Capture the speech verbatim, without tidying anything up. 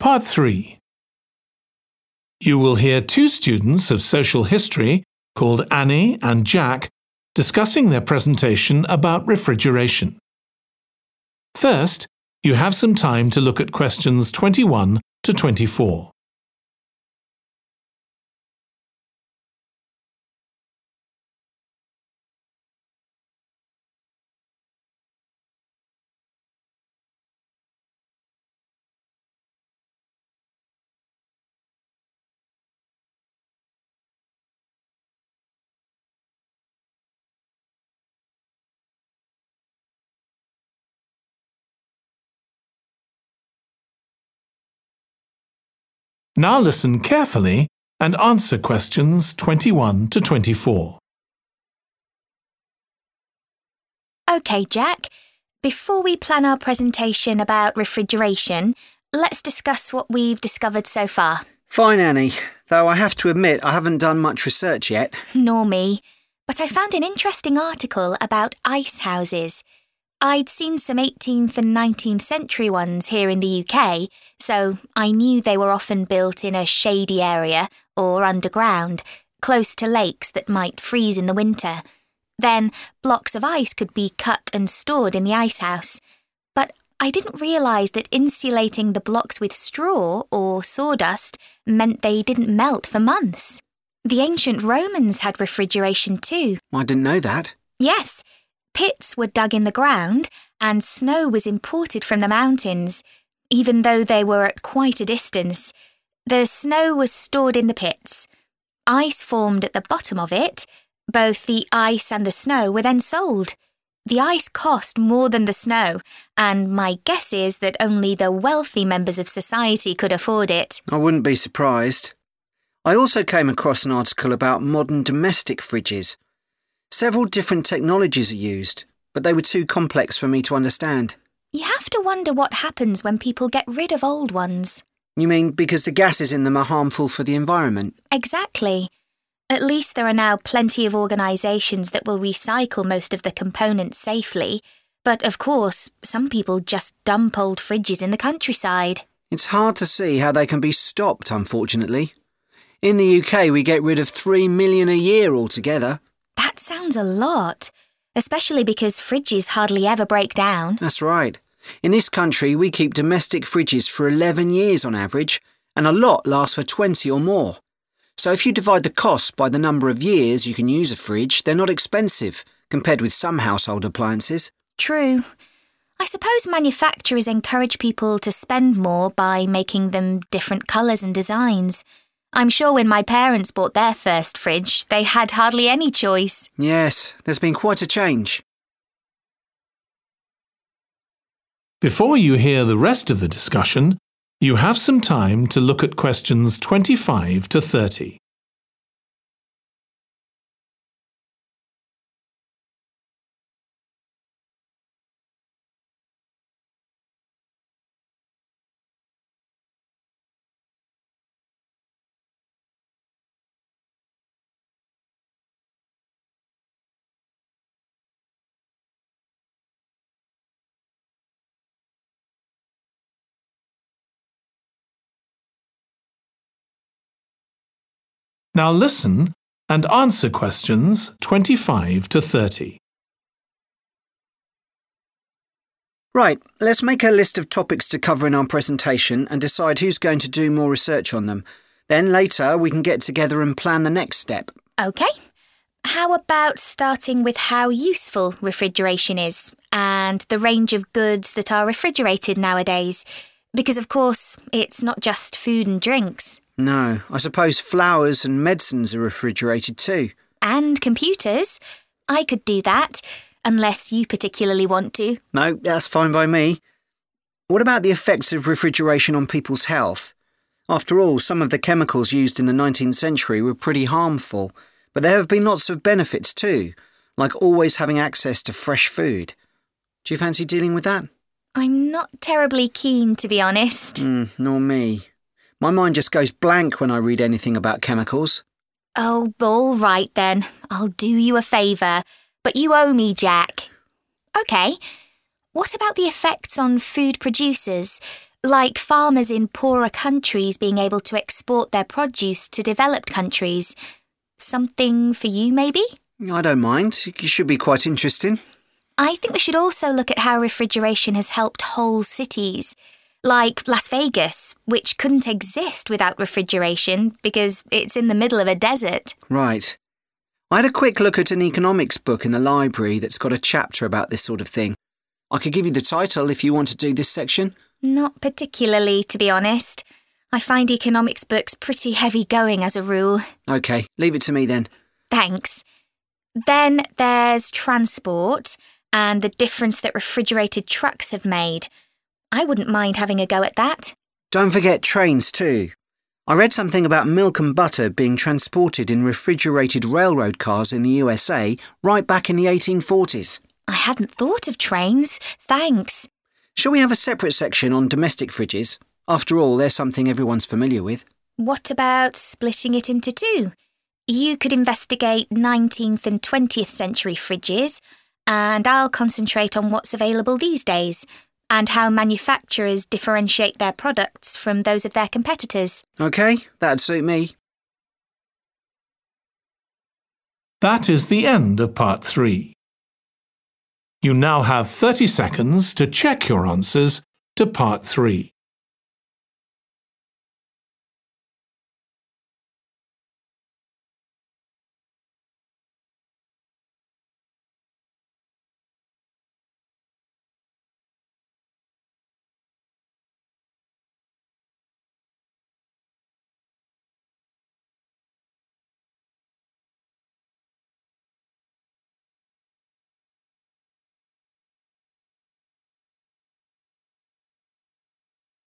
Part three. You will hear two students of social history called Annie and Jack discussing their presentation about refrigeration. First, you have some time to look at questions twenty-one to twenty-four. Now listen carefully and answer questions twenty-one to twenty-four. OK, Jack. Before we plan our presentation about refrigeration, let's discuss what we've discovered so far. Fine, Annie, though I have to admit I haven't done much research yet. Nor me. But I found an interesting article about ice houses. I'd seen some eighteenth and nineteenth century ones here in the U K, so I knew they were often built in a shady area or underground, close to lakes that might freeze in the winter. Then blocks of ice could be cut and stored in the ice house. But I didn't realise that insulating the blocks with straw or sawdust meant they didn't melt for months. The ancient Romans had refrigeration too. I didn't know that. Yes. Pits were dug in the ground and snow was imported from the mountains, even though they were at quite a distance. The snow was stored in the pits. Ice formed at the bottom of it. Both the ice and the snow were then sold. The ice cost more than the snow, and my guess is that only the wealthy members of society could afford it. I wouldn't be surprised. I also came across an article about modern domestic fridges. Several different technologies are used, but they were too complex for me to understand. You have to wonder what happens when people get rid of old ones. You mean because the gases in them are harmful for the environment? Exactly. At least there are now plenty of organisations that will recycle most of the components safely. But of course, some people just dump old fridges in the countryside. It's hard to see how they can be stopped, unfortunately. In the U K, we get rid of three million a year altogether. That sounds a lot, especially because fridges hardly ever break down. That's right. In this country, we keep domestic fridges for eleven years on average, and a lot lasts for twenty or more. So if you divide the cost by the number of years you can use a fridge, they're not expensive, compared with some household appliances. True. I suppose manufacturers encourage people to spend more by making them different colours and designs. I'm sure when my parents bought their first fridge, they had hardly any choice. Yes, there's been quite a change. Before you hear the rest of the discussion, you have some time to look at questions twenty-five to thirty. Now listen and answer questions twenty-five to thirty. Right, let's make a list of topics to cover in our presentation and decide who's going to do more research on them. Then later we can get together and plan the next step. OK. How about starting with how useful refrigeration is and the range of goods that are refrigerated nowadays? Because, of course, it's not just food and drinks. No, I suppose flowers and medicines are refrigerated too. And computers. I could do that, unless you particularly want to. No, that's fine by me. What about the effects of refrigeration on people's health? After all, some of the chemicals used in the nineteenth century were pretty harmful, but there have been lots of benefits too, like always having access to fresh food. Do you fancy dealing with that? I'm not terribly keen, to be honest. Mm, nor me. My mind just goes blank when I read anything about chemicals. Oh, all right then. I'll do you a favour. But you owe me, Jack. OK. What about the effects on food producers? Like farmers in poorer countries being able to export their produce to developed countries. Something for you, maybe? I don't mind. It should be quite interesting. I think we should also look at how refrigeration has helped whole cities. Like Las Vegas, which couldn't exist without refrigeration because it's in the middle of a desert. Right. I had a quick look at an economics book in the library that's got a chapter about this sort of thing. I could give you the title if you want to do this section. Not particularly, to be honest. I find economics books pretty heavy going as a rule. OK, leave it to me then. Thanks. Then there's transport and the difference that refrigerated trucks have made. I wouldn't mind having a go at that. Don't forget trains too. I read something about milk and butter being transported in refrigerated railroad cars in the U S A right back in the eighteen forties. I hadn't thought of trains. Thanks. Shall we have a separate section on domestic fridges? After all, they're something everyone's familiar with. What about splitting it into two? You could investigate nineteenth and twentieth century fridges, and I'll concentrate on what's available these days, and how manufacturers differentiate their products from those of their competitors. OK, that'd suit me. That is the end of part three. You now have thirty seconds to check your answers to part three.